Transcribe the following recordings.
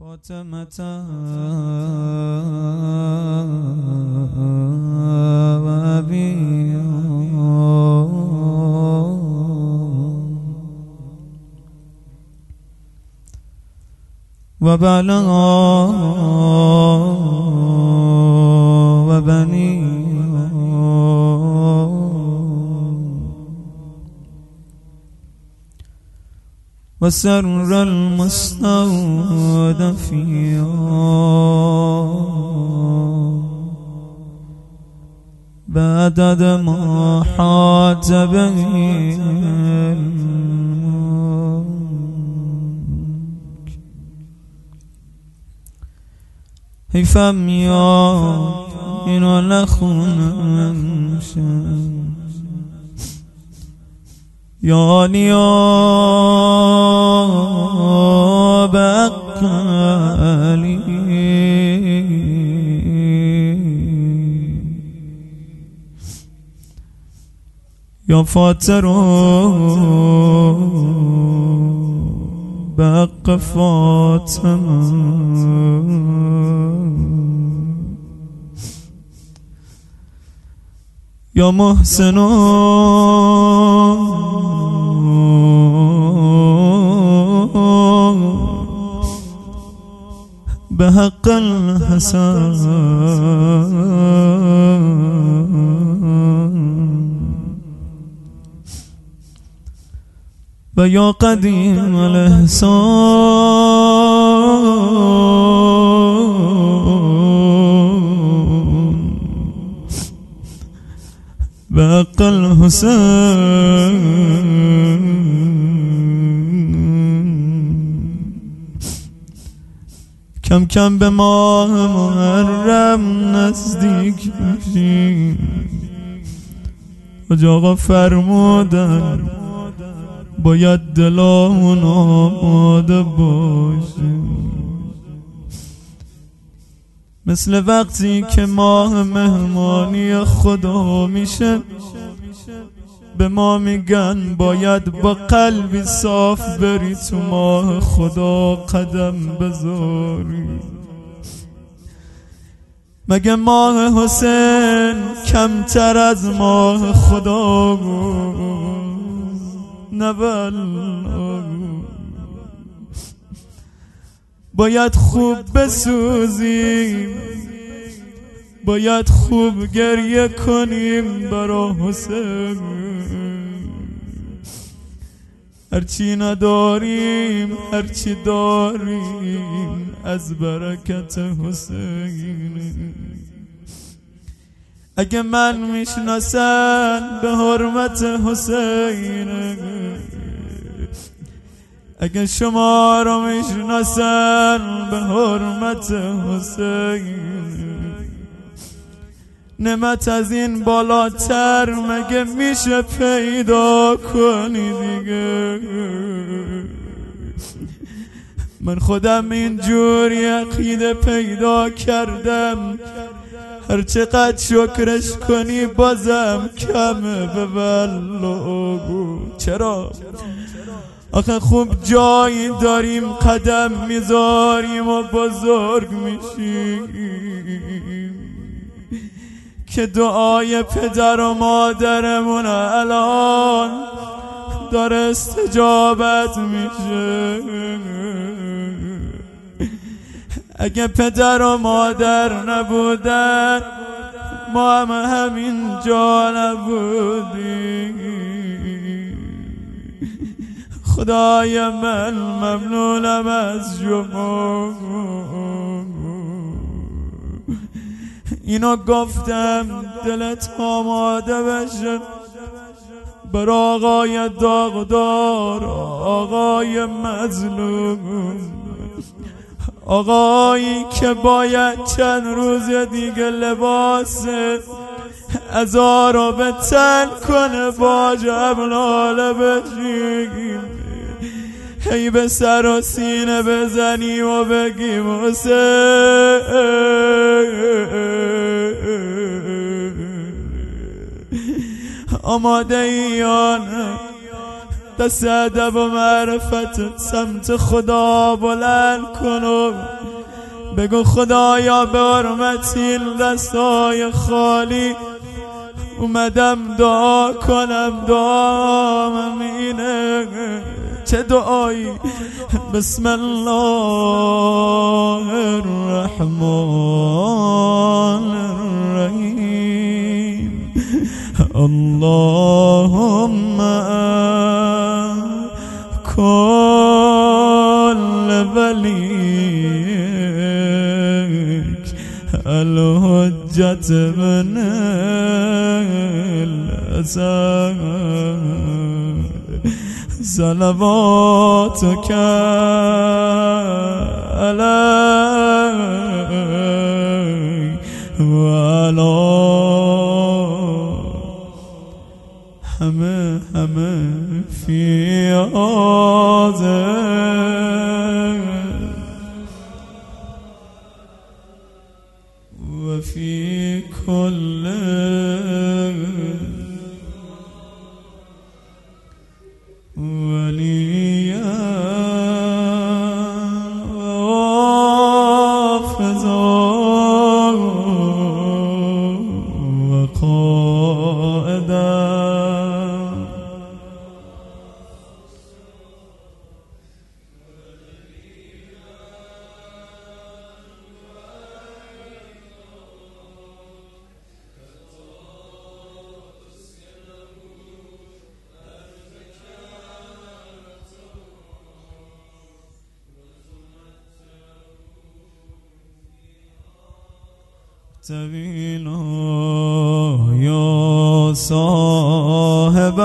فاطمة وأبيها وبعلها وبنيها وسر المستودعين بعدد ما حاط به حیفم میاد اینو نخونم یانیا بقلی یا فاطرو بق فاطمه یا محسنو به حق الحسن و یا قدیم الاحسان به حق الحسین کم کم به ماه محرم نزدیک میشیم. حاج آقا فرمودن باید دلامون آماده باشیم، مثل وقتی که ماه مهمانی خدا میشه به ما میگن باید با قلبی صاف بری تو ماه خدا قدم بذاری. مگه ماه حسین کمتر از ماه خدا بود؟ نه والله، باید خوب بسوزیم، باید خوب گریه کنیم برا حسین. هرچی نداریم هرچی داریم از برکت حسین. اگه من میشناسن به حرمت حسین، اگه شما رو میشناسن به حرمت حسین، نعمت از این بالاتر مگه میشه پیدا کنی دیگه؟ من خودم اینجوری عقیده پیدا کردم هر چقدر شکرش کنی بازم کمه. به والله چرا؟ آخه خوب جایی داریم قدم میذاریم و بزرگ میشیم که دعای پدر و مادرمون الان داره استجابت میشه. اگه پدر و مادر نبودن ما هم همین جا نبودیم. خدای من ممنونم از شما. اینو گفتم دلت آماده بشه بر آقای داغدار، آقای مظلوم، آقایی که باید چند روز دیگه لباس عزا رو به تن کنه با جبلاله بشیم، هی به سر و سینه بزنیم و بگیم حسین آماده ای یا نه؟ دست ادب و معرفت سمت خدا بلند کن و بگو خدایا به حرمت این دستای خالی اومدم دعا کنم. دعام اینه. چه دعایی؟ بسم الله الرحمن الرحیم. اللهم كل وليك الحجة من الأسد صلواتك عليه وعلى همه في هذا وفي كل وليا وحافظا وقائدا طويلا يا صاحب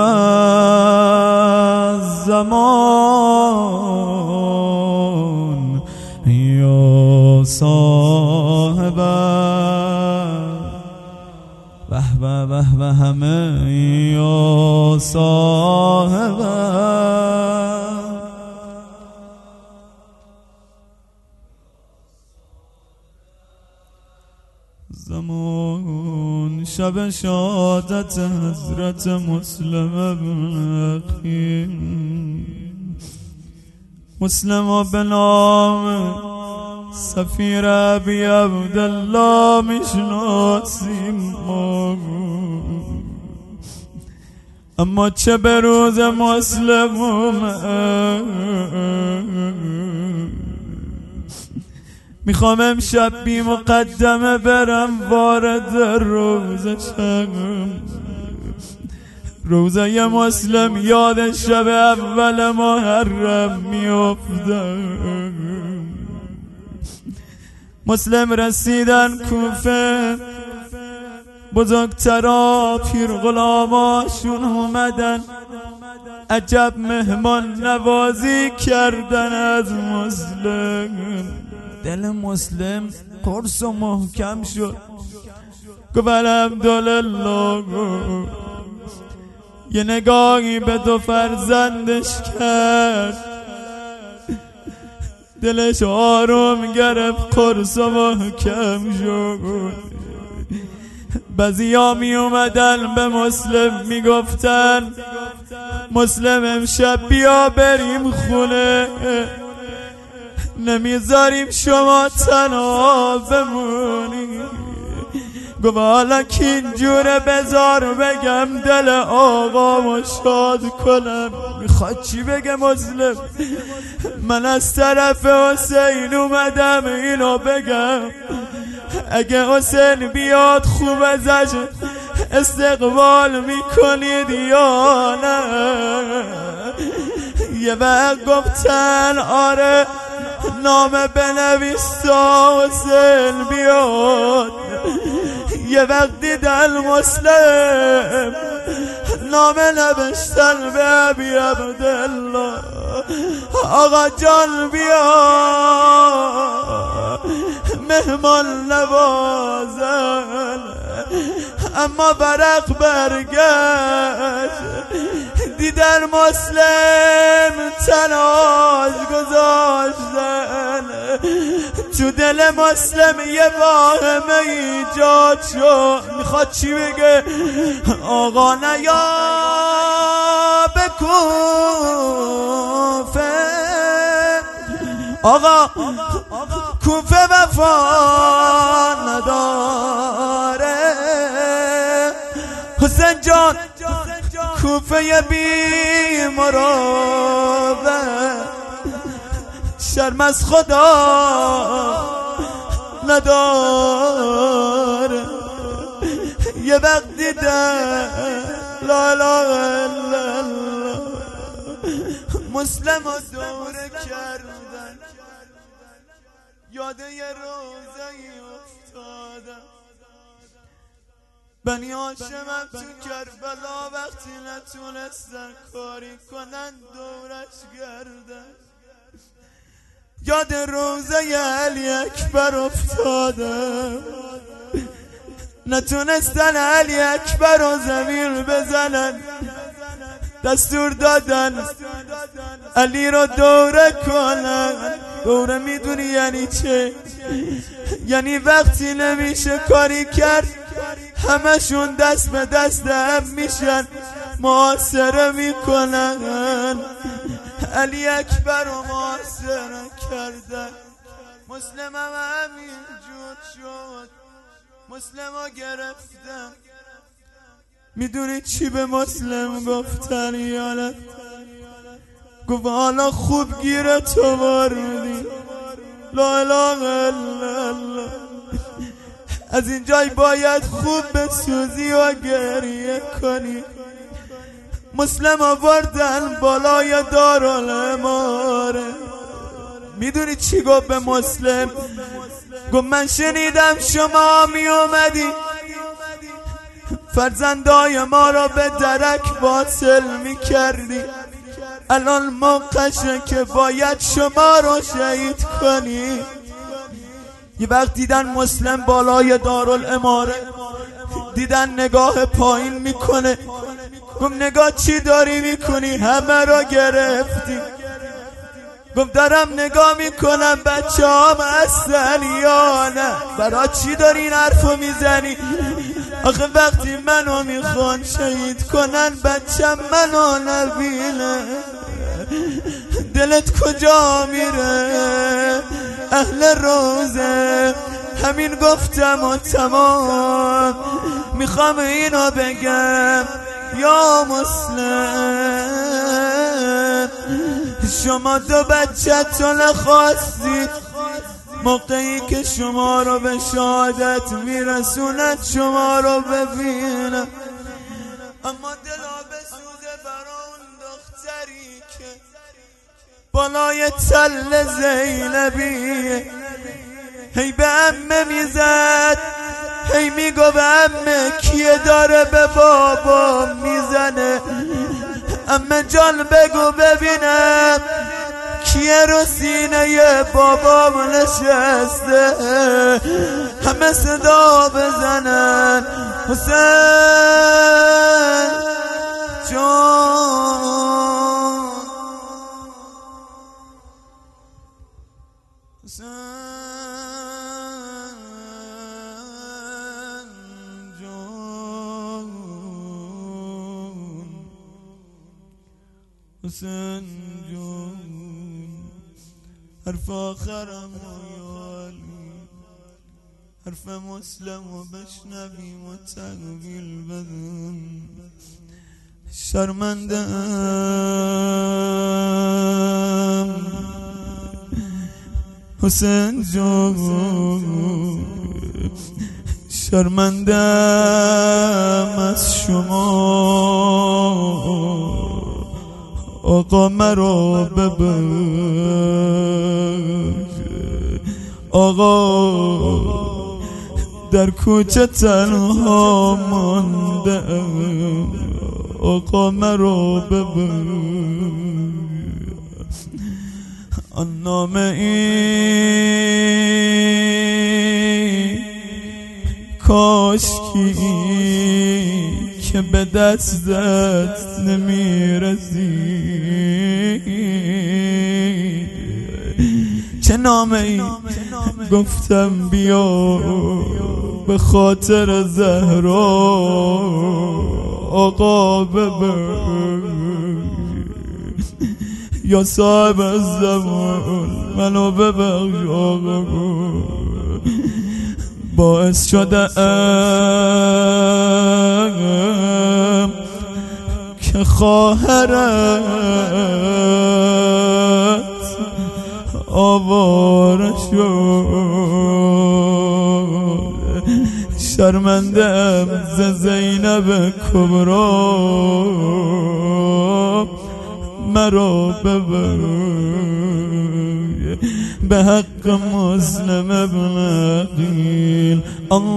الزمان يا صاحب وهبه همه يا صاحب زمان. شب شهادت حضرت مسلم ابن اخی مسلم به نام سفیر ابی عبدالله میشناسیم ما، اما چه به روز مسلم میخوام امشب بی مقدمه برم وارد روزشم. روزه مسلم یاد شب اول محرم میافتم. مسلم رسیدن کوفه، بزرگترا پیر غلاماشون اومدن، عجب مهمان نوازی کردن از مسلم. دل مسلم قرص و محکم شد، گفت الحمدلله. یه نگاهی به دو فرزندش کرد، دلش آروم گرفت، قرص و محکم شد. بعضیا می اومدن به مسلم می گفتن مسلم امشب بیا بریم خونه، نمیذاریم شما تنها بمونی. گفت حالا که اینجوره بذار بگم دل آقامو شاد کنم. میخواد چی بگه مسلم؟ من از طرف حسین اومدم اینو بگم، اگه حسین بیاد خوب ازش استقبال میکنید یا نه؟ یه وقت گفتن آره نامه بنویس تا حسین بیاد. یه وقت دیدن مسلم نامه نوشتن به ابی عبدالله، آقا جان بیا مهمان نوازن. اما برق برگشت، دیدن مسلم تناز گذاشتن. تو دل مسلم یه واهمه ایجاد شد. میخواد چی بگه؟ آقا نیا به کوفه آقا کوفه وفا نداره حسین جان کوفه بیمراوه شرم از خدا نداره یه وقت دیدم لا لا لا مسلم ها دوره کردن یاد یه روزه‌ای افتادم بنی هاشمم تو کربلا وقتی نتونستن کاری کنن دورش گردن یاد روزه علی اکبر افتادم نتونستن علی اکبر رو زمین بزنن دستور دادن علی رو دوره کنن دوره میدونی یعنی چه؟ یعنی وقتی نمیشه کاری کرد همشون دست به دست هم میشن محاصره میکنن علی اکبر رو محاصره کردن مسلم هم همین جور شد مسلم ها گرفتن میدونی چی به مسلم گفتن یالت گفت حالا خوب گیرتو بردی لا اله الا الله از این جای باید خوب بسوزی و گریه کنی مسلم آوردن بالای دارالاماره میدونی چی گفت به مسلم گفت من شنیدم شما می اومدی فرزندای ما را به درک واصل می کردی الان موقعشه که باید شما رو شهید کنی یه وقت دیدن مسلم بالای دارالاماره دیدن نگاه پایین میکنه گفت نگاه چی داری میکنی همه را گرفتی گفت دارم نگاه میکنم بچه هم هستن یا نه برای چی داری این حرفو میزنی آخه وقتی منو میخوان شهید کنن بچه منو نبینه دلت کجا میره اهل روزه همین گفتم و تمام میخوام اینو بگم یا مسلم شما دو بچه‌تون خواستید موقعی که شما رو به شهادت میرسوند شما رو ببینم اما دلا بسوزه برا اون دختری که بالای تل زینبیه هی به عمه میزد هی میگو به عمه کیه داره به بابا میزنه عمه جان بگو ببینم کیه رو سینه بابام نشسته همه صدا بزنن حسین جان حسین جون حرف آخرم و یالی حرف مسلم و بشنویم و تقبیل بدون شرمندم حسین جون شرمندم از شما آقا مرا ببخش آقا در کوچه تنها مانده آقا مرا ببخش آن نامه ای کاشکی که به دستت نمیرسی چه نامه ای گفتم بیا به خاطر زهرا آقا ببر یا صاحب الزمان منو ببخش آقا باعث شده ام که خواهرت آواره شد شرمنده‌ام ز زینب کبرا مرا ببر به حق مسلم ابن عقیل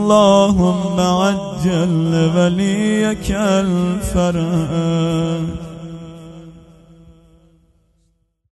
اللهم عجل ولیک الفرج.